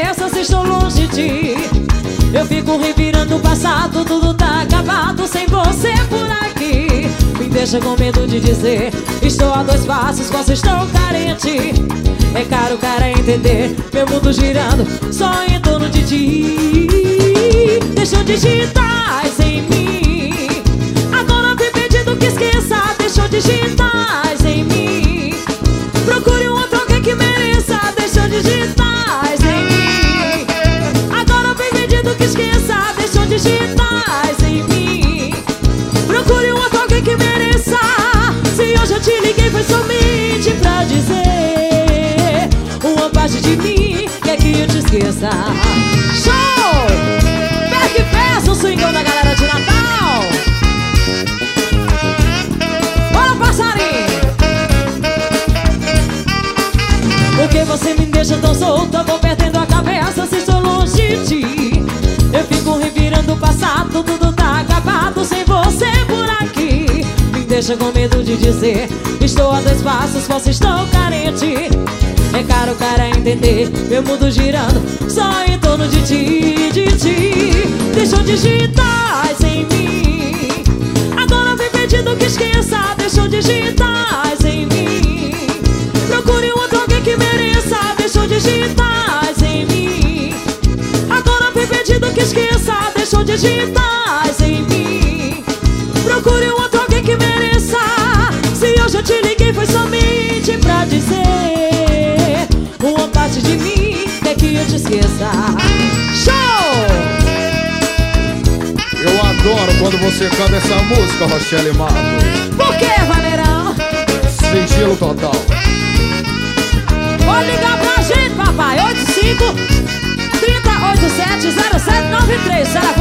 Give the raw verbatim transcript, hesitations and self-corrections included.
cabeça se estou longe de ti. Eu fico revirando o passado, tudo tá acabado sem você por aqui. Me deixa com medo de dizer, estou a dois passos, posso estar carente. É caro o cara entender, meu mundo girando só em torno de ti. Deixou digitais em mim, agora vem pedindo que esqueça. Deixou digitais em mim, procure um outro alguém que mereça. Deixou digitais em mim, agora vem pedindo que esqueça. Deixou digitais em mim, procure um outro alguém que mereça. Se hoje eu te liguei foi somente pra dizer uma parte de mim quer que eu te esqueça. Show! Pega e peça o swingão da galera de Natal. Bora, passarinho! Porque você me deixa tão solta, vou perdendo a cabeça se estou longe de ti. Eu fico revirando o passado, tudo tá acabado sem você por aqui. Me deixa com medo de dizer, estou a dois passos, posso estar carente. É caro o cara entender, meu mundo girando só em torno de ti, de ti. Deixou digitais em mim, agora vem pedindo que esqueça. Deixou digitais em mim, procure um outro alguém que mereça. Deixou digitais em mim, agora vem pedindo que esqueça. Deixou digitais em mim, procure um outro alguém que mereça. Se hoje eu te liguei foi somente pra dizer uma parte de mim quer que eu te esqueça. Show! Eu adoro quando você canta essa música, Rochelle Matos. Por que, Vaneirão? Sigilo total. Pode ligar pra gente, papai. Oito cinco, três oito sete, zero sete nove três.